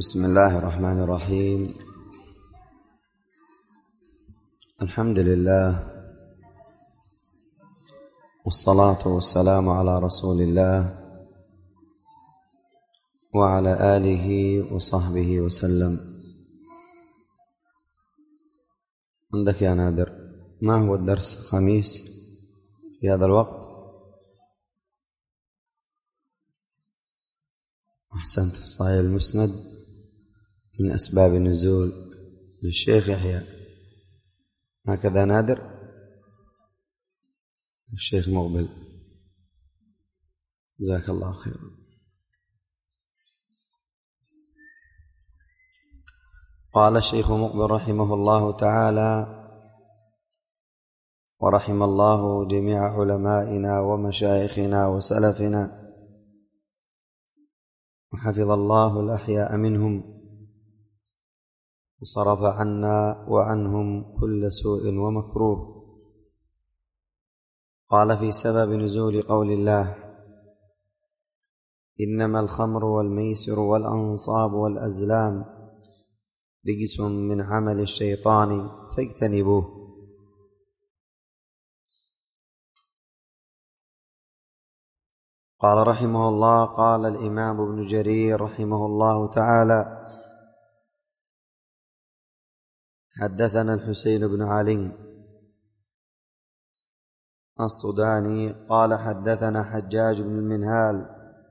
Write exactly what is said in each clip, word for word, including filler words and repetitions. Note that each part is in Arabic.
بسم الله الرحمن الرحيم. الحمد لله والصلاة والسلام على رسول الله وعلى آله وصحبه وسلم. عندك يا نادر، ما هو الدرس الخميس في هذا الوقت؟ أحسنت، الصحيح المسند من أسباب النزول للشيخ يحيى، هكذا نادر. الشيخ مقبل، جزاك الله خيرا. قال الشيخ مقبل رحمه الله تعالى: ورحم الله جميع علمائنا ومشايخنا وسلفنا، وحفظ الله الأحياء منهم، وصرف عنا وعنهم كل سوء ومكروه. قال في سبب نزول قول الله: إنما الخمر والميسر والأنصاب والأزلام رجس من عمل الشيطان فاجتنبوه. قال رحمه الله: قال الإمام ابن جرير رحمه الله تعالى: حدثنا الحسين بن علي الصداني قال حدثنا حجاج بن المنهال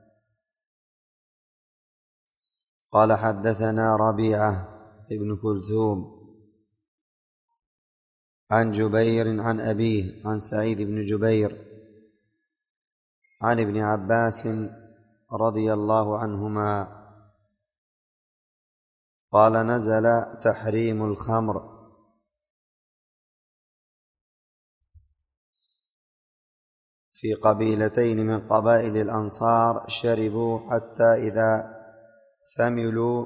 قال حدثنا ربيعة ابن كلثوم عن جبير عن أبيه عن سعيد بن جبير عن ابن عباس رضي الله عنهما قال: نزل تحريم الخمر في قبيلتين من قبائل الأنصار، شربوا حتى إذا ثملوا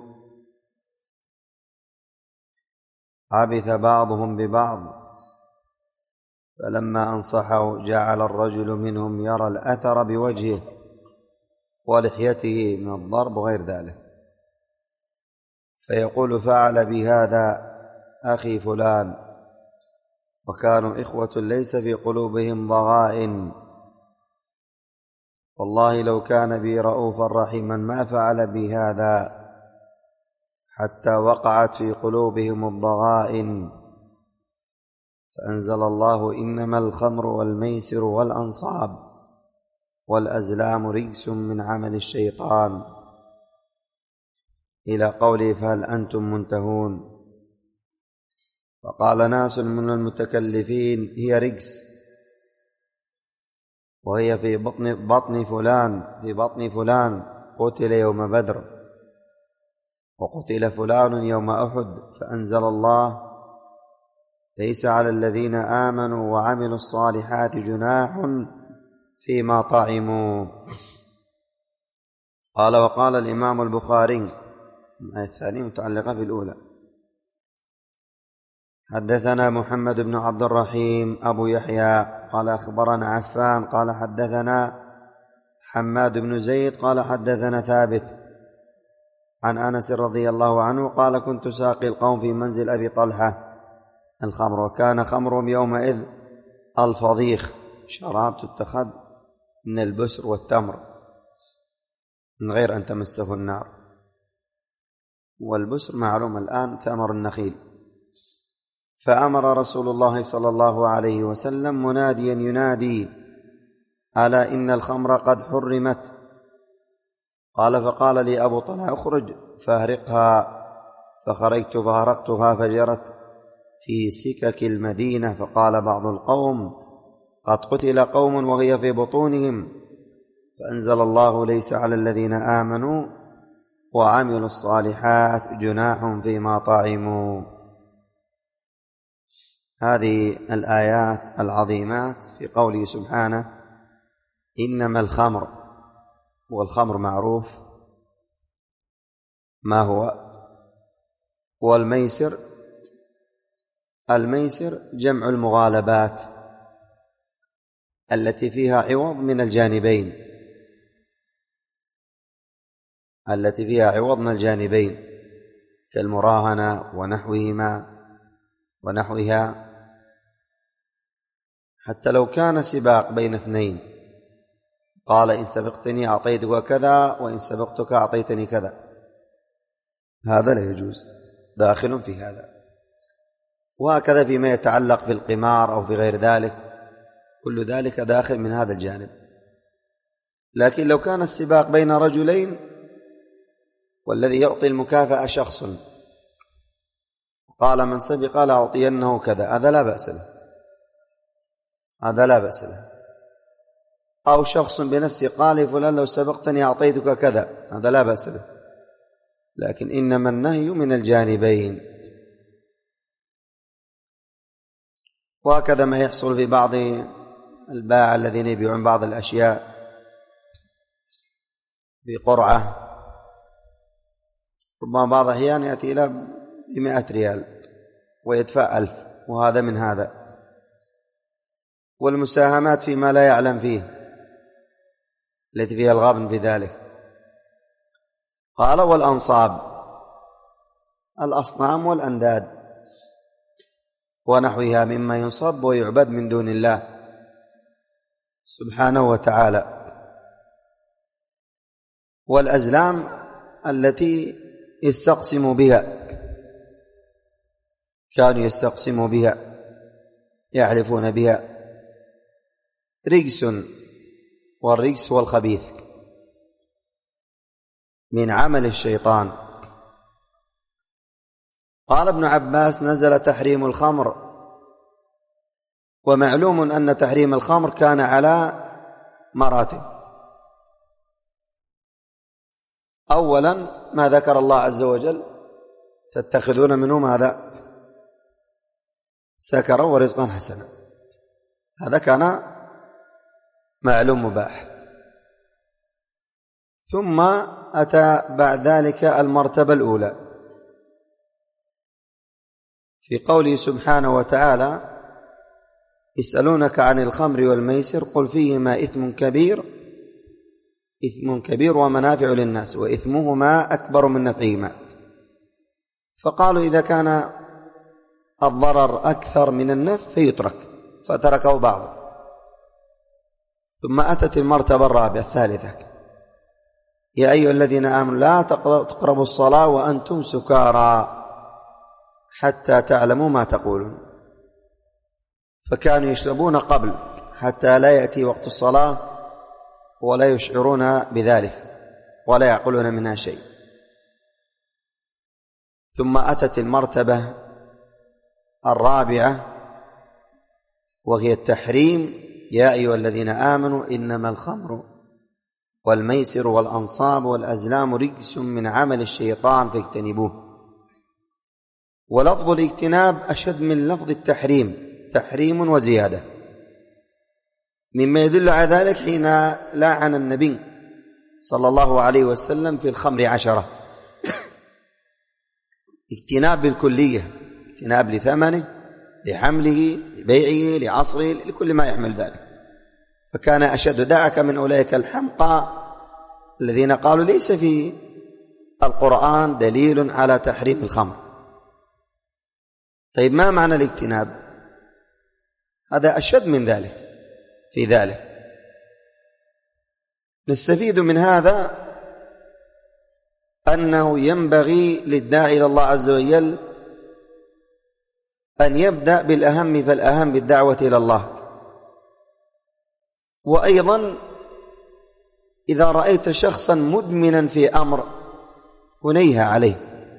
عبث بعضهم ببعض، فلما أنصحوا جعل الرجل منهم يرى الأثر بوجهه ولحيته من الضرب وغير ذلك، فيقول: فعل بهذا أخي فلان، وكانوا إخوة ليس في قلوبهم ضغائن، والله لو كان بي رؤوفا رحيما ما فعل بهذا، حتى وقعت في قلوبهم الضغائن، فأنزل الله: إنما الخمر والميسر والأنصاب والأزلام رجس من عمل الشيطان، إلى قوله: فهل أنتم منتهون؟ فقال ناس من المتكلفين: هي رجس، وهي في بطن, بطن فلان في بطن فلان قتل يوم بدر، وقتل فلان يوم أحد. فأنزل الله: ليس على الذين آمنوا وعملوا الصالحات جناح فيما طعموا. قال: وقال الإمام البخاري، الآية الثانية متعلقة بالأولى: حدثنا محمد بن عبد الرحيم أبو يحيى قال أخبرنا عفان قال حدثنا حماد بن زيد قال حدثنا ثابت عن أنس رضي الله عنه قال: كنت ساقي القوم في منزل أبي طلحة الخمر، وكان خمرهم يومئذ الفضيخ، شراب تتخذ من البسر والتمر من غير أن تمسه النار، والبسر معلوم الآن ثمر النخيل. فأمر رسول الله صلى الله عليه وسلم مناديا ينادي: ألا إن الخمر قد حرمت. قال: فقال لي أبو طلحة: اخرج فاهرقها. فخرجت فهرقتها فجرت في سكك المدينة. فقال بعض القوم: قد قتل قوم وهي في بطونهم. فأنزل الله: ليس على الذين آمنوا وعملوا الصالحات جناح فيما طعموا. هذه الآيات العظيمات في قوله سبحانه: إنما الخمر، والخمر معروف ما هو، والميسر، الميسر جمع المغالبات التي فيها عوض من الجانبين التي فيها عوض من الجانبين كالمراهنة ونحوهما ونحوها، حتى لو كان سباق بين اثنين، قال إن سبقتني أعطيتك كذا وإن سبقتك أعطيتني كذا، هذا لا يجوز، داخل في هذا. وهكذا فيما يتعلق بالقمار أو في غير ذلك، كل ذلك داخل من هذا الجانب. لكن لو كان السباق بين رجلين والذي يعطي المكافأة شخص، قال من سبق لأعطينه كذا، هذا لا بأس له، هذا لا بأس له. أو شخص بنفسه قال فلان لو سبقتني أعطيتك كذا، هذا لا بأس له. لكن إنما النهي من الجانبين. وهكذا ما يحصل في بعض الباعة الذين يبيعون بعض الأشياء بقرعة، ربما بعض الأحيان يأتي إلى بمئة ريال ويدفع ألف، وهذا من هذا. والمساهمات فيما لا يعلم فيه التي فيها الغابن في ذلك. قال والأنصاب، الأصنام والأنداد ونحوها مما ينصب ويعبد من دون الله سبحانه وتعالى. والأزلام التي يستقسم بها، كانوا يستقسموا بها يعرفون بها، رجس، والرجس والخبيث من عمل الشيطان. قال ابن عباس نزل تحريم الخمر، ومعلوم أن تحريم الخمر كان على مراتب. أولا ما ذكر الله عز وجل تتخذون منه ماذا؟ سكرا ورزقا حسنا، هذا كان معلوم مباح. ثم أتى بعد ذلك المرتبة الأولى في قوله سبحانه وتعالى يسألونك عن الخمر والميسر قل فيهما إثم كبير إثم كبير ومنافع للناس وإثمهما أكبر من نفعهما. فقالوا إذا كان الضرر أكثر من النفع فيترك، فتركه بعض. ثم أتت المرتبة الرابعة الثالثة يا أيها الذين آمنوا لا تقربوا الصلاة وأنتم سكارى حتى تعلموا ما تقولون. فكانوا يشربون قبل حتى لا يأتي وقت الصلاة ولا يشعرون بذلك ولا يعقلون منها شيء. ثم أتت المرتبة الرابعة وهي التحريم يا أيها الذين آمنوا إنما الخمر والميسر والأنصاب والأزلام رجس من عمل الشيطان فاجتنبوه. ولفظ الاجتناب أشد من لفظ التحريم، تحريم وزيادة، مما يدل على ذلك حين لعن النبي صلى الله عليه وسلم في الخمر عشرة. اجتناب بالكلية، اجتناب لثمنه لحمله لبيعه لعصره لكل ما يحمل ذلك. فكان أشد دعك من أولئك الحمقى الذين قالوا ليس في القرآن دليل على تحريم الخمر. طيب ما معنى الاجتناب؟ هذا أشد من ذلك في ذلك. نستفيد من هذا أنه ينبغي للداعي إلى الله عز وجل أن يبدأ بالأهم فالأهم بالدعوة إلى الله. وأيضا إذا رأيت شخصا مدمنا في أمر هنيه عليه،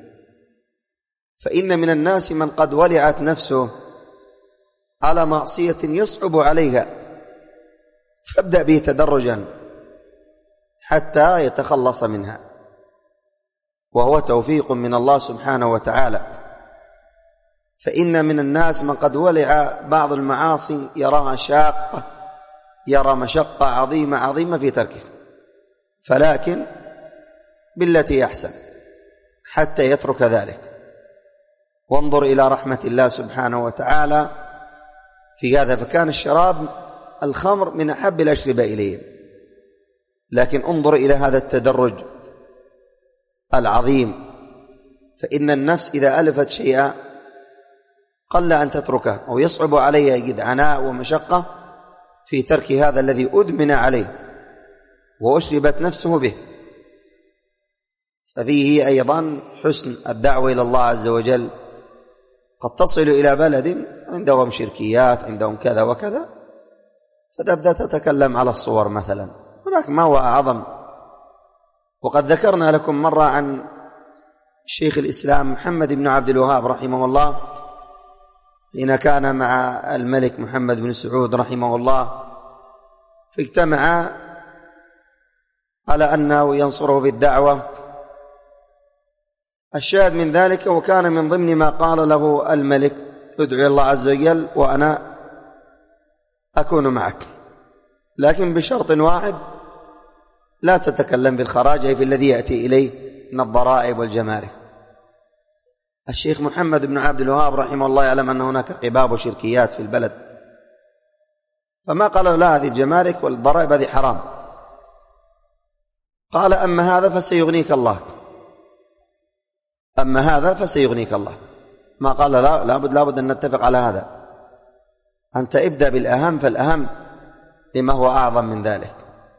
فإن من الناس من قد ولعت نفسه على معصية يصعب عليها، فابدأ به تدرجا حتى يتخلص منها، وهو توفيق من الله سبحانه وتعالى. فإن من الناس من قد ولع بعض المعاصي يراها شاقة، يرى مشقة عظيمة عظيمة في تركه، فلكن بالتي أحسن حتى يترك ذلك. وانظر إلى رحمة الله سبحانه وتعالى في هذا، فكان الشراب الخمر من أحب الأشربة إليه، لكن انظر إلى هذا التدرج العظيم، فإن النفس إذا ألفت شيئا قل أن تتركه، أو يصعب عليها يجد عناء ومشقة في ترك هذا الذي أدمن عليه وأشربت نفسه به. ففيه أيضا حسن الدعوة إلى الله عز وجل. قد تصل إلى بلد عندهم شركيات، عندهم كذا وكذا، فتبدأ تتكلم على الصور مثلا. هناك ما هو أعظم. وقد ذكرنا لكم مرة عن شيخ الإسلام محمد بن عبد الوهاب رحمه الله حين كان مع الملك محمد بن سعود رحمه الله، فاجتمع على أنه ينصره في الدعوة. الشاهد من ذلك، وكان من ضمن ما قال له الملك: ادعو الله عز وجل وأنا أكون معك، لكن بشرط واحد: لا تتكلم بالخراج، أي في الذي يأتي إليه من الضرائب والجمارك. الشيخ محمد بن عبد الوهاب رحمه الله يعلم أن هناك قباب وشركيات في البلد، فما قال: لا، هذه الجمارك والضرائب هذه حرام. قال: أما هذا فسيغنيك الله، أما هذا فسيغنيك الله. ما قال: لا، لابد لابد أن نتفق على هذا. أنت ابدأ بالأهم فالأهم لما هو أعظم من ذلك.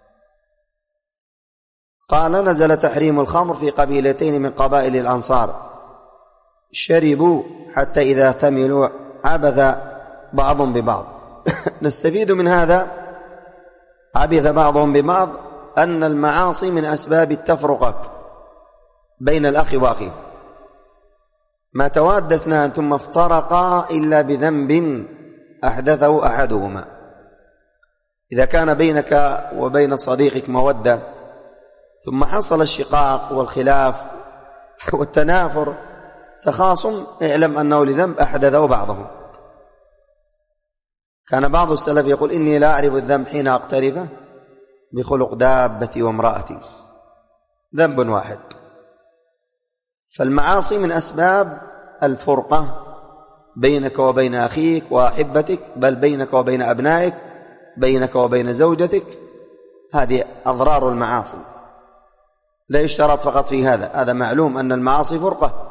قال: نزل تحريم الخمر في قبيلتين من قبائل الأنصار، شربوا حتى إذا ثملوا عبث بعضهم ببعض. نستفيد من هذا عبث بعضهم ببعض أن المعاصي من أسباب التفرقة بين الأخ وأخيه. ما تواد اثنان ثم افترقا إلا بذنب أحدثه أحدهما. إذا كان بينك وبين صديقك مودة ثم حصل الشقاق والخلاف والتنافر تخاصم، اعلم أنه لذنب أحدثه بعضهم. كان بعض السلف يقول: إني لا أعرف الذنب حين أقترفه بخلق دابتي وامرأتي. ذنب واحد. فالمعاصي من أسباب الفرقة بينك وبين أخيك وأحبتك، بل بينك وبين أبنائك، بينك وبين زوجتك. هذه أضرار المعاصي، لا يشترط فقط في هذا. هذا معلوم أن المعاصي فرقة.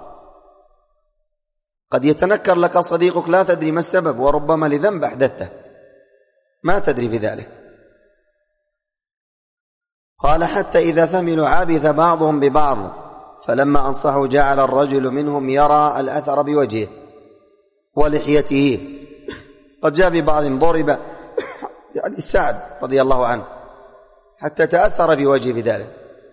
قد يتنكر لك صديقك لا تدري ما السبب، وربما لذنب أحدثته ما تدري في ذلك. قال: حتى إذا ثملوا عبث بعضهم ببعض، فلما أنصحوا جعل الرجل منهم يرى الأثر بوجهه ولحيته. قد جاء ببعض ضرب يعني سعد رضي الله عنه حتى تأثر بوجهه بذلك.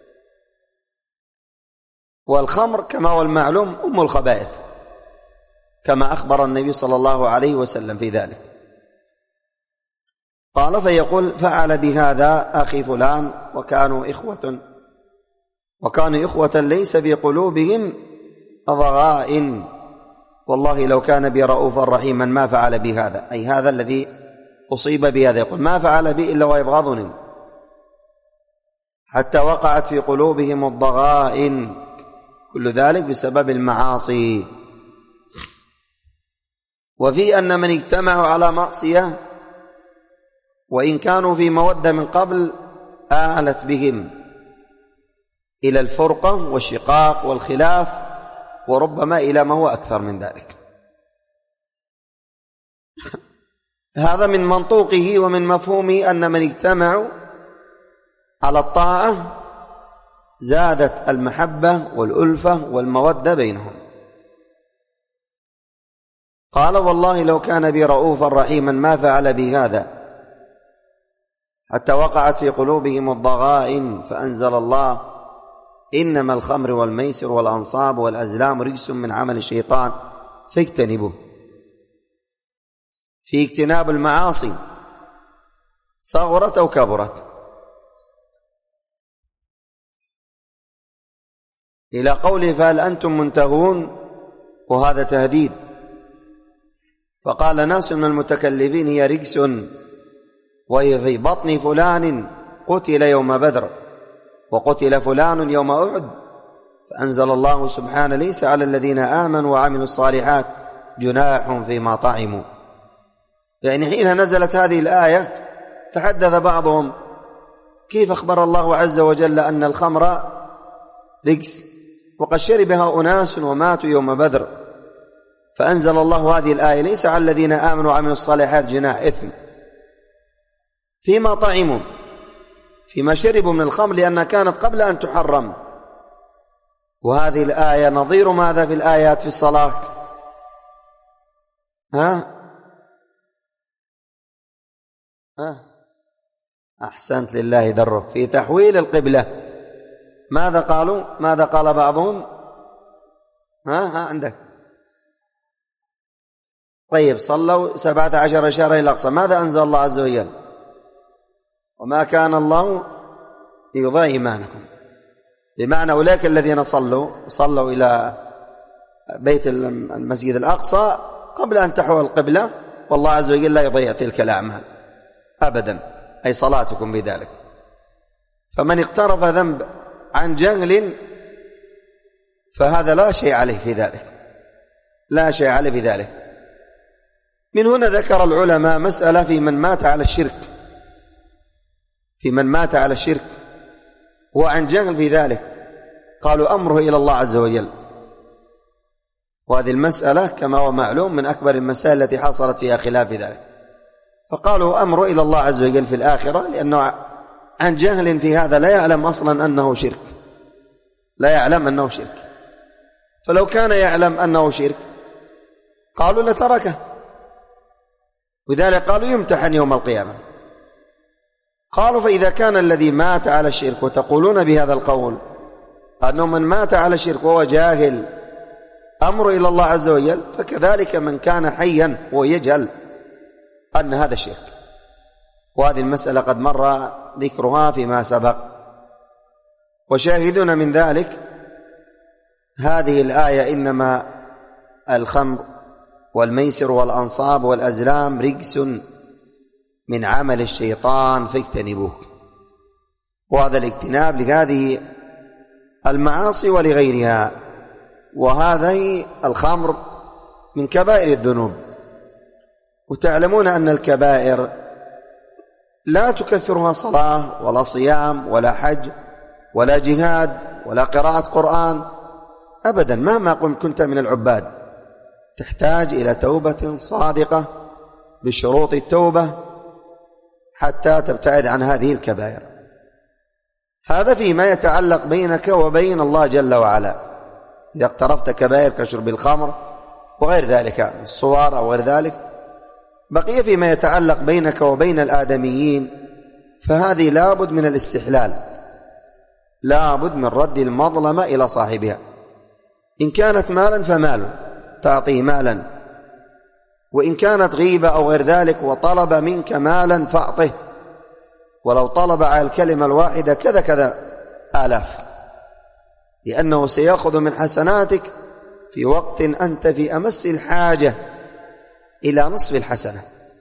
والخمر كما هو المعلوم أم الخبائث، كما أخبر النبي صلى الله عليه وسلم في ذلك. قال: فيقول: فعل بهذا أخي فلان، وكانوا إخوة وكانوا إخوة ليس في قلوبهم ضغائن، والله لو كان بي رؤوفا رحيما ما فعل بهذا، أي هذا الذي أصيب بهذا. يقول: ما فعل بي إلا ويبغضني، حتى وقعت في قلوبهم الضغائن، كل ذلك بسبب المعاصي. وفي أن من اجتمعوا على معصية وإن كانوا في مودة من قبل آلت بهم إلى الفرقة والشقاق والخلاف، وربما إلى ما هو أكثر من ذلك. هذا من منطوقه ومن مفهومه أن من اجتمعوا على الطاعة زادت المحبة والألفة والمودة بينهم. قال: والله لو كان بي رؤوفا رحيما ما فعل بي هذا، حتى وقعت في قلوبهم الضغائن، فأنزل الله: إنما الخمر والميسر والأنصاب والأزلام رجس من عمل الشيطان فاجتنبوه. في اجتناب المعاصي صغرت أو كبرت، إلى قوله: فهل أنتم منتهون، وهذا تهديد. فقال ناس من المتكلفين: هي رجس وهي في بطن فلان قتل يوم بدر، وقتل فلان يوم أحد. فأنزل الله سبحانه: ليس على الذين آمنوا وعملوا الصالحات جناح فيما طعموا. يعني حين نزلت هذه الآية تحدث بعضهم: كيف أخبر الله عز وجل أن الخمر رجس وقد شربها أناس وماتوا يوم بدر، فأنزل الله هذه الآية: ليس على الذين آمنوا وعملوا الصالحات جناح إثم فيما طعموا فيما شربوا من الخمر لأنها كانت قبل أن تحرم. وهذه الآية نظير ماذا في الآيات في الصلاة؟ ها ها أحسنت، لله درك، في تحويل القبلة. ماذا قالوا؟ ماذا قال بعضهم؟ ها ها عندك. طيب، صلوا سبعة عشر شهرا إلى الأقصى، ماذا أنزل الله عز وجل؟ وما كان الله ليضيع إيمانكم، بمعنى أولئك الذين صلوا صلوا إلى بيت المسجد الأقصى قبل أن تحول القبلة، والله عز وجل لا يضيع تلك الأعمال أبدا، أي صلاتكم بذلك. فمن اقترف ذنب عن جهل فهذا لا شيء عليه في ذلك، لا شيء عليه في ذلك. من هنا ذكر العلماء مسألة في من مات على الشرك، في من مات على الشرك وعن جهل في ذلك، قالوا أمره إلى الله عز وجل. وهذه المسألة كما هو معلوم من أكبر المسائل التي حصلت فيها خلاف في ذلك، فقالوا أمره إلى الله عز وجل في الآخرة، لأنه عن جهل في هذا لا يعلم أصلا أنه شرك، لا يعلم أنه شرك. فلو كان يعلم أنه شرك قالوا لتركه، وذلك قالوا يمتحن يوم القيامة. قالوا فإذا كان الذي مات على الشرك، وتقولون بهذا القول أنه من مات على الشرك وهو جاهل أمر إلى الله عز وجل، فكذلك من كان حيا ويجهل أن هذا الشرك. وهذه المسألة قد مر ذكرها فيما سبق. وشاهدون من ذلك هذه الآية: إنما الخمر والميسر والأنصاب والأزلام رجس من عمل الشيطان فاجتنبوه. وهذا الاجتناب لهذه المعاصي ولغيرها. وهذه الخمر من كبائر الذنوب، وتعلمون أن الكبائر لا تكفرها صلاة ولا صيام ولا حج ولا جهاد ولا قراءة قرآن أبدا، مهما كنت من العباد، تحتاج إلى توبة صادقة بشروط التوبة حتى تبتعد عن هذه الكبائر. هذا فيما يتعلق بينك وبين الله جل وعلا، إذا اقترفت كبائر كشرب الخمر وغير ذلك الصور أو غير ذلك. بقي فيما يتعلق بينك وبين الآدميين، فهذه لابد من الاستحلال، لابد من رد المظلمة إلى صاحبها. إن كانت مالا فمال، تعطيه مالا، وإن كانت غيبة أو غير ذلك وطلب منك مالا فأعطه، ولو طلب على الكلمة الواحدة كذا كذا آلاف، لأنه سيأخذ من حسناتك في وقت أنت في أمس الحاجة إلى نصف الحسنة.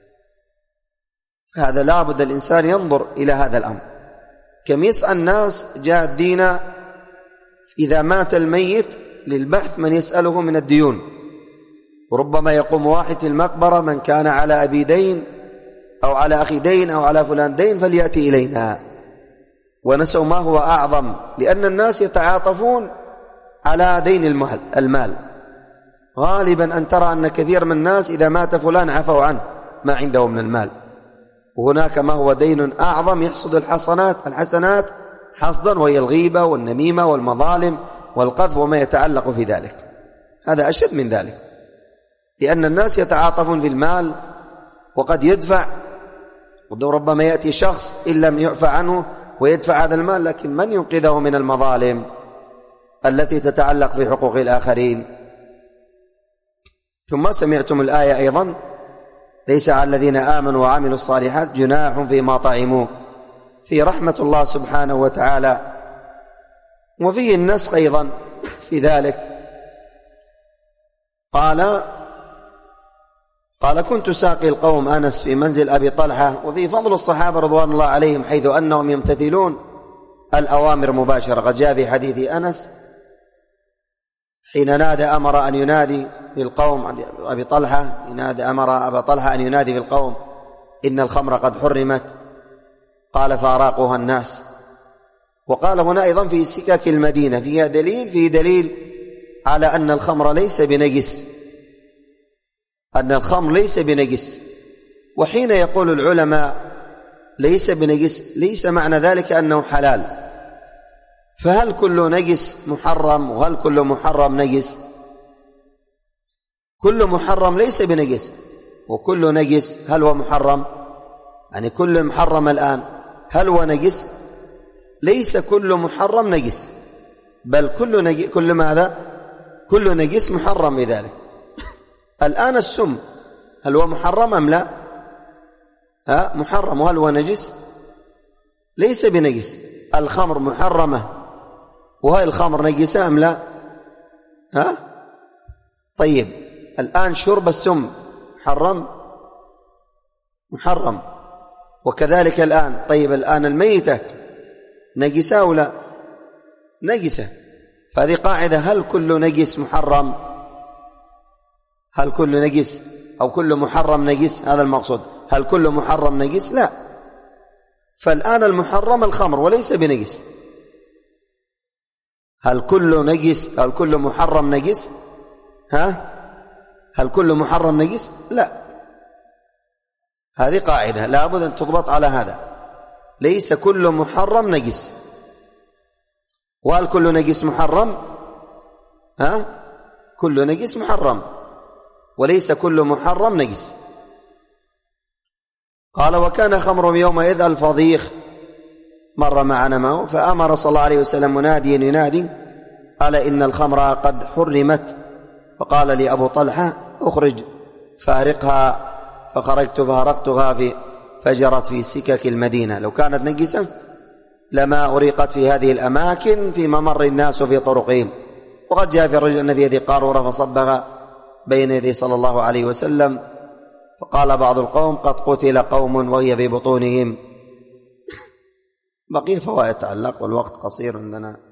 هذا لابد الإنسان ينظر إلى هذا الأمر. كم يسأل الناس جاء الدين إذا مات الميت للبحث من يسأله من الديون، وربما يقوم واحد في المقبرة: من كان على أبي دين أو على أخي دين أو على فلان دين فليأتي إلينا. ونسوا ما هو أعظم، لأن الناس يتعاطفون على دين المال. غالبا أن ترى أن كثير من الناس إذا مات فلان عفوا عنه ما عنده من المال، وهناك ما هو دين أعظم يحصد الحسنات الحسنات حصدا، وهي الغيبة والنميمة والمظالم والقذف وما يتعلق في ذلك. هذا أشد من ذلك، لأن الناس يتعاطفون في المال وقد يدفع، وربما يأتي شخص إن لم يعفى عنه ويدفع هذا المال، لكن من ينقذه من المظالم التي تتعلق في حقوق الآخرين؟ ثم سمعتم الآية أيضا: ليس على الذين آمنوا وعملوا الصالحات جناح فيما طعموا، في رحمة الله سبحانه وتعالى. وفيه النسخ أيضا في ذلك. قال قال كنت ساقي القوم أنس في منزل أبي طلحة. وفي فضل الصحابة رضوان الله عليهم حيث أنهم يمتثلون الأوامر مباشرة. قد جاء في حديث أنس حين نادى أمر أن ينادي للقوم، أبي طلحة ينادي أمر أبا طلحة أن ينادي بالقوم: إن الخمر قد حرمت. قال: فأراقها الناس وقال هنا أيضا في سكك المدينة، فيها دليل فيه دليل على أن الخمر ليس بنجس، أن الخمر ليس بنجس. وحين يقول العلماء ليس بنجس ليس معنى ذلك أنه حلال، فهل كل نجس محرم وهل كل محرم نجس؟ كل محرم ليس بنجس، وكل نجس هل هو محرم؟ يعني كل محرم الآن هل هو نجس؟ ليس كل محرم نجس، بل كل نجس كل ماذا؟ كل نجس محرم بذلك. الآن السم هل هو محرم أم لا؟ ها محرم، وهل هو نجس؟ ليس بنجس. الخمر محرمة، وهل الخمر نجسة أم لا؟ ها طيب الآن شرب السم محرم محرم، وكذلك الآن طيب الآن الميتة نجسة أو لا؟ نجسة. فهذه قاعدة، هل كل نجس محرم؟ هل كل نجس أو كل محرم نجس؟ هذا المقصود، هل كل محرم نجس؟ لا. فالآن المحرم الخمر وليس بنجس. هل كل نجس أو كل محرم نجس؟ ها هل كل محرم نجس؟ لا. هذه قاعدة لابد أن تضبط على هذا، ليس كل محرم نجس. وهل كل نجس محرم؟ ها كل نجس محرم، وليس كل محرم نجس. قال وكان خمر يومئذ الفضيخ، مر معنا معه، فأمر صلى الله عليه وسلم مناديا ينادي قال إن الخمر قد حرمت، فقال لي أبو طلحة أخرج فارقها، فخرجت فهرقتها في فجرت في سكك المدينة. لو كانت نجسة لما أريقت في هذه الأماكن في ممر الناس في طرقهم. وقد جاء في الرجل أن في يدي قارورة فصبغ بين يدي صلى الله عليه وسلم، فقال بعض القوم قد قتل قوم وهي في بطونهم. بقي فوائد تعلق والوقت قصير عندنا.